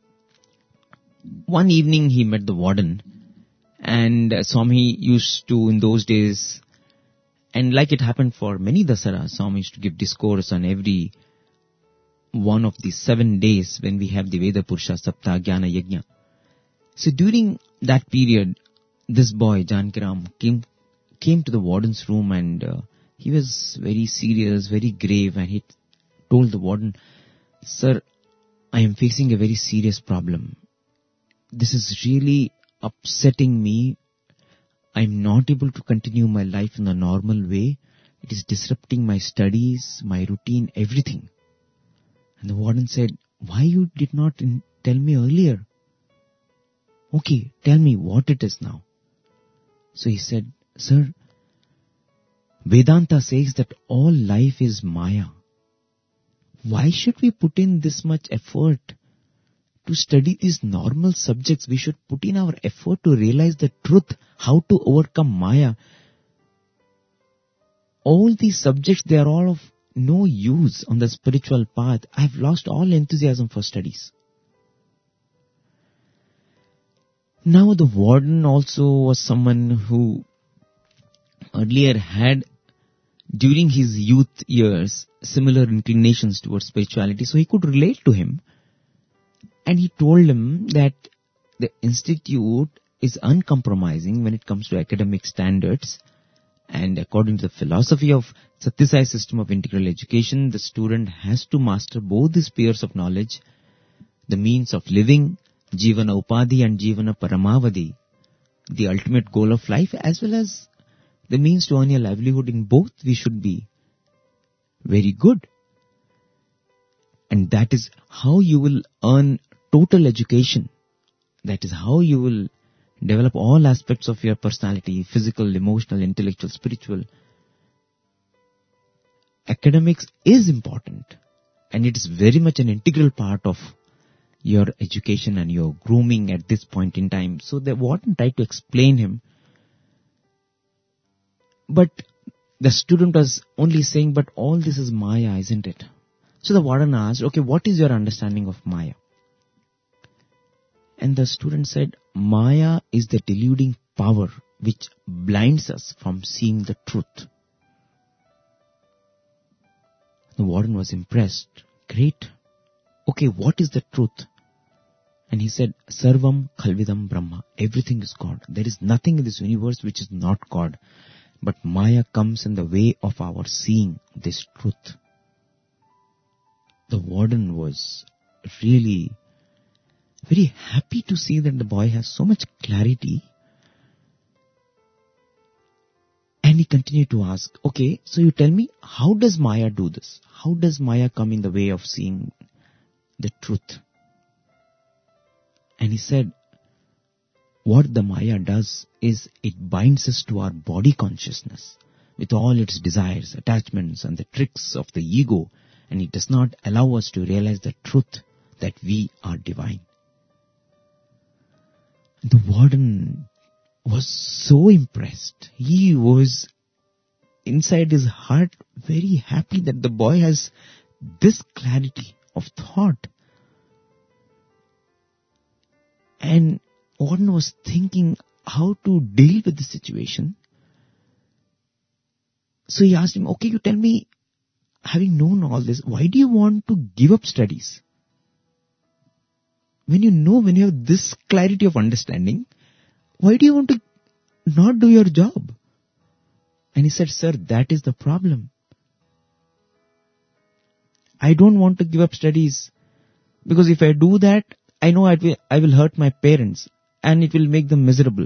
one evening he met the warden, and Swami used to, in those days, and like it happened for many Dasara, Swami used to give discourse on every one of the 7 days when we have the Veda Purusha Sapta Jnana Yajna. So during that period, this boy, Jankiram, came to the warden's room, and he was very serious, very grave, and he told the warden, "Sir, I am facing a very serious problem. This is really upsetting me. I am not able to continue my life in a normal way. It is disrupting my studies, my routine, everything." And the warden said, "Why you did not tell me earlier? Okay, tell me what it is now." So he said, "Sir, Vedanta says that all life is Maya. Why should we put in this much effort to study these normal subjects? We should put in our effort to realize the truth, how to overcome Maya. All these subjects, they are all of no use on the spiritual path. I have lost all enthusiasm for studies." Now the warden also was someone who earlier had, during his youth years, similar inclinations towards spirituality, so he could relate to him. And he told him that the institute is uncompromising when it comes to academic standards, and according to the philosophy of Satyasai system of integral education, the student has to master both the spheres of knowledge, the means of living, Jivana Upadhi and Jivana Paramavadi, the ultimate goal of life, as well as the means to earn a livelihood. In both we should be very good. And that is how you will earn total education. That is how you will develop all aspects of your personality, physical, emotional, intellectual, spiritual. Academics is important, and it is very much an integral part of your education and your grooming at this point in time. So the warden tried to explain him, but the student was only saying, "But all this is Maya, isn't it?" So the warden asked, "Okay, what is your understanding of Maya?" And the student said, "Maya is the deluding power which blinds us from seeing the truth." The warden was impressed. "Great. Okay, what is the truth?" And he said, "Sarvam Khalvidam Brahma." Everything is God. There is nothing in this universe which is not God. But Maya comes in the way of our seeing this truth. The warden was really very happy to see that the boy has so much clarity. And he continued to ask, "Okay, so you tell me, how does Maya do this? How does Maya come in the way of seeing the truth?" And he said, what the Maya does is it binds us to our body consciousness with all its desires, attachments, and the tricks of the ego, and it does not allow us to realize the truth that we are divine. The warden was so impressed. He was inside his heart very happy that the boy has this clarity of thought. And Warden was thinking how to deal with the situation. So he asked him, okay, you tell me, having known all this, why do you want to give up studies? When you have this clarity of understanding, why do you want to not do your job? And he said, sir, that is the problem. I don't want to give up studies because if I do that, I know I will hurt my parents and it will make them miserable.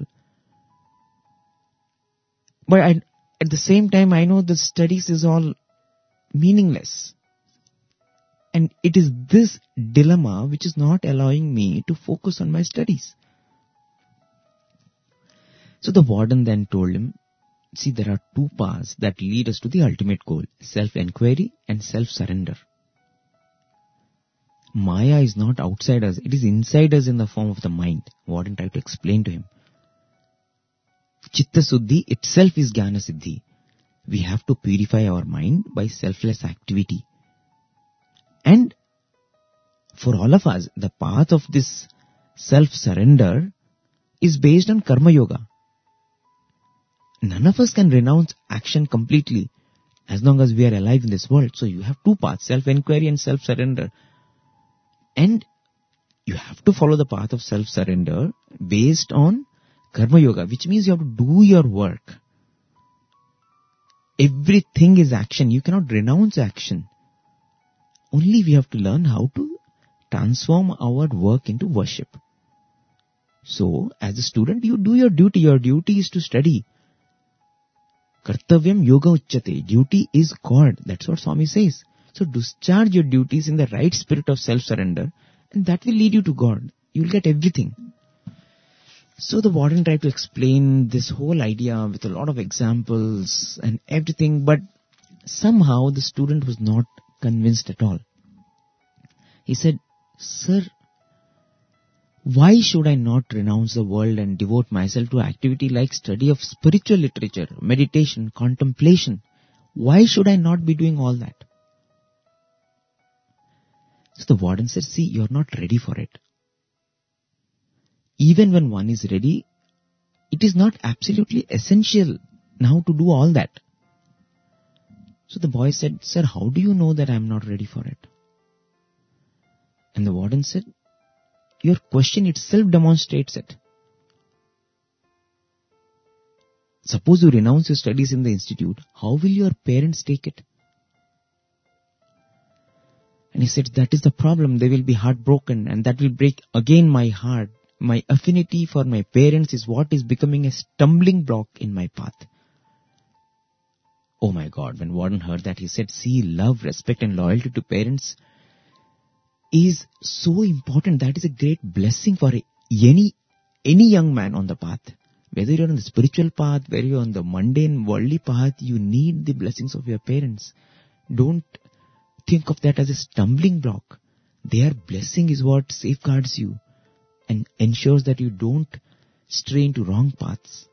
But at the same time, I know the studies is all meaningless. And it is this dilemma which is not allowing me to focus on my studies. So the warden then told him, see, there are two paths that lead us to the ultimate goal, self-enquiry and self-surrender. Maya is not outside us, it is inside us in the form of the mind. Warden tried to explain to him. Chitta Suddhi itself is Jnana Siddhi. We have to purify our mind by selfless activity. And for all of us, the path of this self-surrender is based on Karma Yoga. None of us can renounce action completely as long as we are alive in this world. So you have two paths, self-enquiry and self-surrender. And you have to follow the path of self-surrender based on Karma Yoga, which means you have to do your work. Everything is action. You cannot renounce action. Only we have to learn how to transform our work into worship. So, as a student, you do your duty. Your duty is to study. Kartavyam yoga uchyate. Duty is God. That's what Swami says. So, discharge your duties in the right spirit of self-surrender, and that will lead you to God. You will get everything. So, the warden tried to explain this whole idea with a lot of examples and everything, but somehow the student was not convinced at all. He said, sir, why should I not renounce the world and devote myself to activity like study of spiritual literature, meditation, contemplation? Why should I not be doing all that? So the warden said, see, you're not ready for it. Even when one is ready, it is not absolutely essential now to do all that. So the boy said, sir, how do you know that I am not ready for it? And the warden said, your question itself demonstrates it. Suppose you renounce your studies in the institute, how will your parents take it? And he said, that is the problem. They will be heartbroken and that will break again my heart. My affinity for my parents is what is becoming a stumbling block in my path. Oh my God, when Warden heard that, he said, see, love, respect and loyalty to parents is so important. That is a great blessing for any young man on the path. Whether you're on the spiritual path, whether you're on the mundane, worldly path, you need the blessings of your parents. Don't think of that as a stumbling block. Their blessing is what safeguards you and ensures that you don't stray into wrong paths.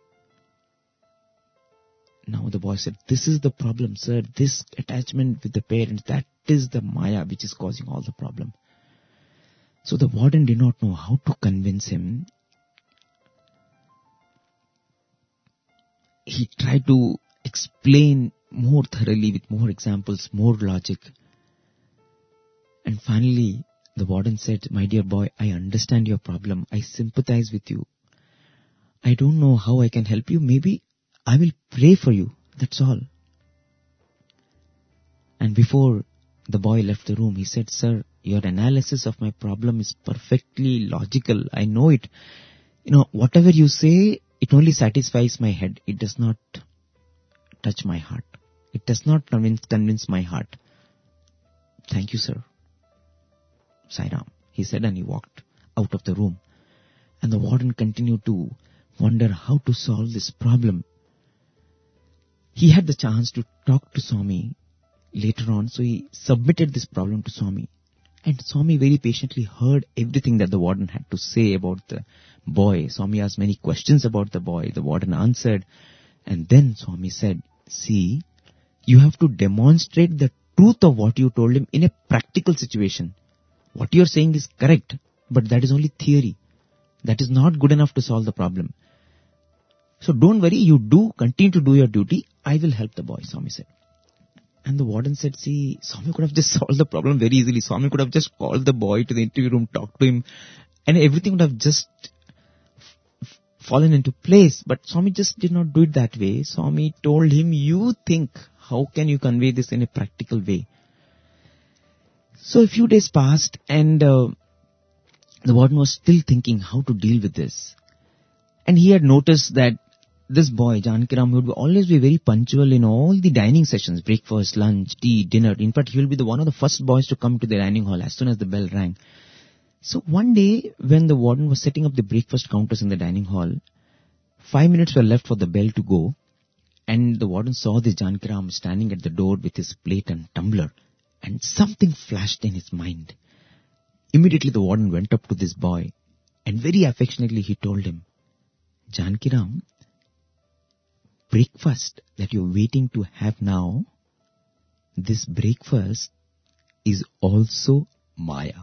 Now the boy said, this is the problem, sir. This attachment with the parents, that is the Maya which is causing all the problem. So the warden did not know how to convince him. He tried to explain more thoroughly with more examples, more logic. And finally, the warden said, my dear boy, I understand your problem. I sympathize with you. I don't know how I can help you. Maybe I will pray for you. That's all. And before the boy left the room, he said, sir, your analysis of my problem is perfectly logical. I know it. Whatever you say, it only satisfies my head. It does not touch my heart. It does not convince my heart. Thank you, sir. Sai Ram, he said, and he walked out of the room. And the warden continued to wonder how to solve this problem. He had the chance to talk to Swami later on, so he submitted this problem to Swami. And Swami very patiently heard everything that the warden had to say about the boy. Swami asked many questions about the boy. The warden answered. And then Swami said, see, you have to demonstrate the truth of what you told him in a practical situation. what you're saying is correct, but that is only theory. That is not good enough to solve the problem. So don't worry, continue to do your duty. I will help the boy, Swami said. And the warden said, see, Swami could have just solved the problem very easily. Swami could have just called the boy to the interview room, talked to him, and everything would have just fallen into place. But Swami just did not do it that way. Swami told him, you think, how can you convey this in a practical way? So a few days passed, and the warden was still thinking how to deal with this. And he had noticed that this boy, Jankiram, would always be very punctual in all the dining sessions, breakfast, lunch, tea, dinner. In fact, he will be one of the first boys to come to the dining hall as soon as the bell rang. So one day, when the warden was setting up the breakfast counters in the dining hall, 5 minutes were left for the bell to go, and the warden saw this Jankiram standing at the door with his plate and tumbler, and something flashed in his mind. Immediately the warden went up to this boy, and very affectionately he told him, Jankiram, breakfast that you're waiting to have now, this breakfast is also Maya.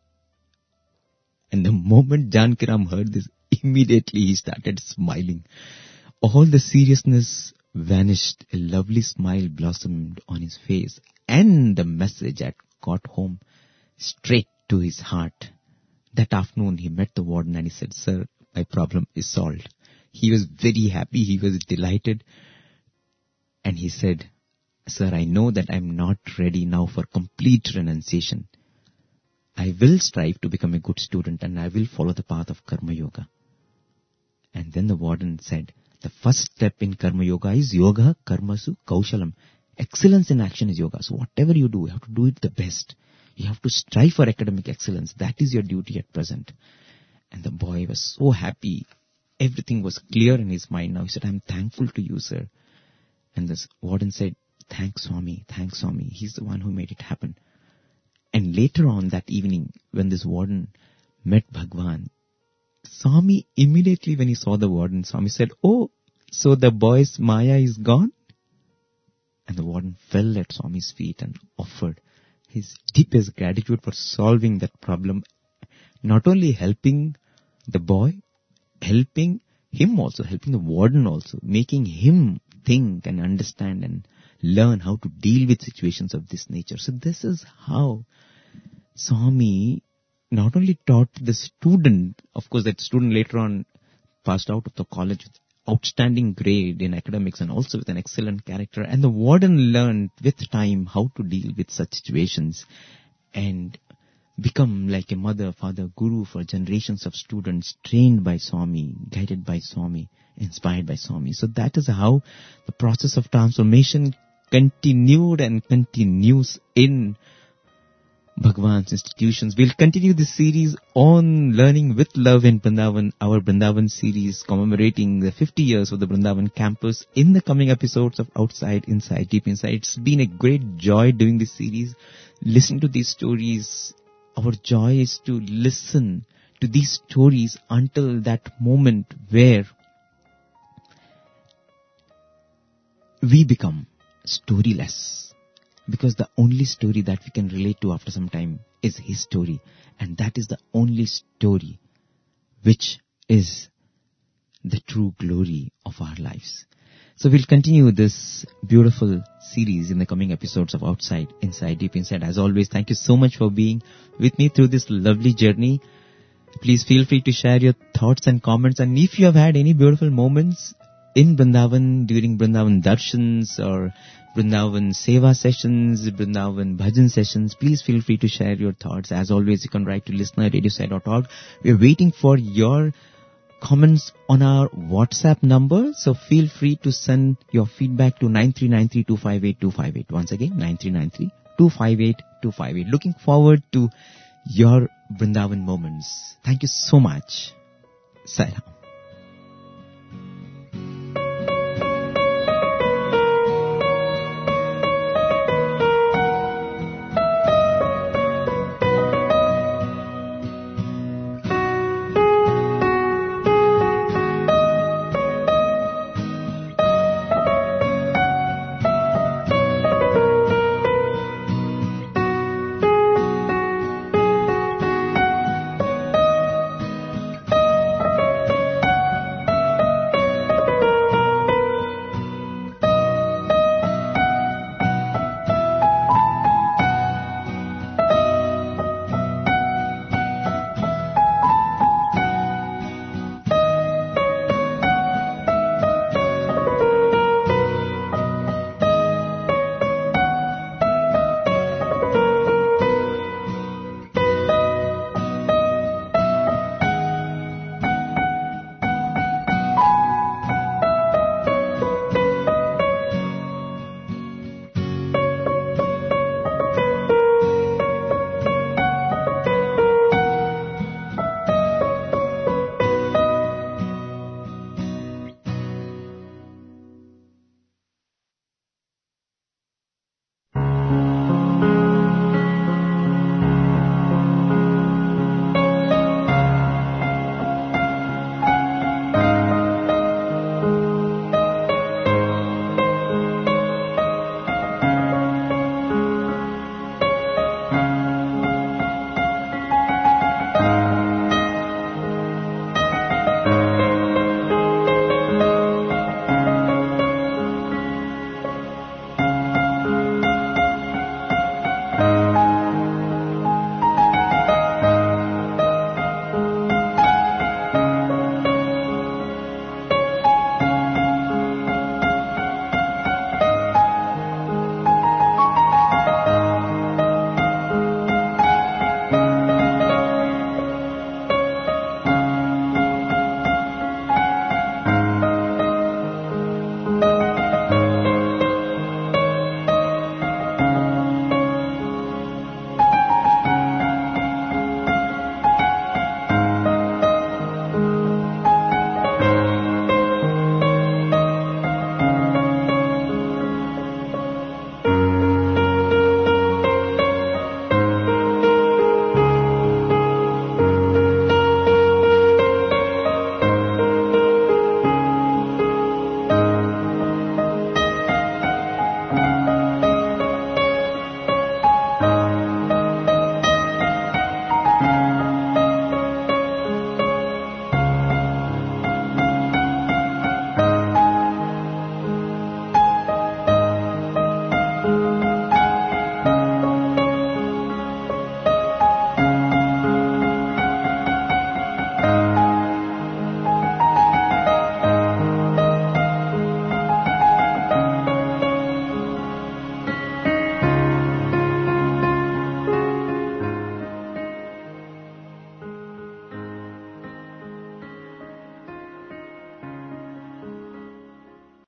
And the moment Jankiram heard this, immediately he started smiling. All the seriousness vanished. A lovely smile blossomed on his face, and the message had got home straight to his heart. That afternoon he met the warden and he said, sir, my problem is solved. He was very happy. He was delighted. And he said, sir, I know that I'm not ready now for complete renunciation. I will strive to become a good student and I will follow the path of Karma Yoga. And then the warden said, the first step in Karma Yoga is Yoga Karmasu Kaushalam. Excellence in action is yoga. So whatever you do, you have to do it the best. You have to strive for academic excellence. That is your duty at present. And the boy was so happy. Everything was clear in his mind now. He said, I'm thankful to you, sir. And this warden said, thanks, Swami. Thanks, Swami. He's the one who made it happen. And later on that evening, when this warden met Bhagwan, Swami immediately when he saw the warden, Swami said, oh, so the boy's Maya is gone? And the warden fell at Swami's feet and offered his deepest gratitude for solving that problem. Not only helping the boy, helping him also, helping the warden also, making him think and understand and learn how to deal with situations of this nature. So this is how Swami not only taught the student, of course that student later on passed out of the college with outstanding grade in academics and also with an excellent character, and the warden learned with time how to deal with such situations and become like a mother, father, guru for generations of students trained by Swami, guided by Swami, inspired by Swami. So that is how the process of transformation continued and continues in Bhagwan's institutions. We'll continue this series on learning with love in Vrindavan, our Vrindavan series commemorating the 50 years of the Vrindavan campus in the coming episodes of Outside, Inside, Deep Inside. It's been a great joy doing this series, listening to these stories. Our joy is to listen to these stories until that moment where we become storyless. Because the only story that we can relate to after some time is his story. And that is the only story which is the true glory of our lives. So we'll continue this beautiful series in the coming episodes of Outside, Inside, Deep Inside. As always, thank you so much for being with me through this lovely journey. Please feel free to share your thoughts and comments. And if you have had any beautiful moments in Vrindavan during Vrindavan Darshans or Vrindavan Seva sessions, Vrindavan Bhajan sessions, please feel free to share your thoughts. As always, you can write to listener@radiosai.org. We are waiting for your comments on our WhatsApp number. So feel free to send your feedback to 9393258258. Once again, 9393258258. Looking forward to your Vrindavan moments. Thank you so much. Sai Ram.